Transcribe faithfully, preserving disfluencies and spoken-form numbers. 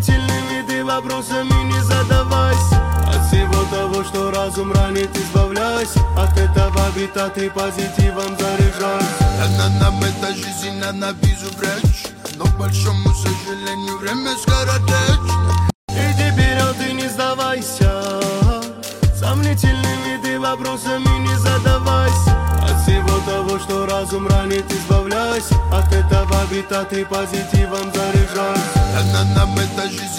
Сомнительными ты вопросами не задавайся. От всего того, что разум ранит, избавляйся. От этого бита ты позитивом заряжайся. Она нам эта жизнь ненавижу врачь, но к большому сожалению время скоротечно. Иди вперед и не сдавайся. Сомнительными ты вопросами не задавайся. От всего того, что разум ранит, избавляйся. От этого бита ты позитивом заряжайся. Она нам эта жизнь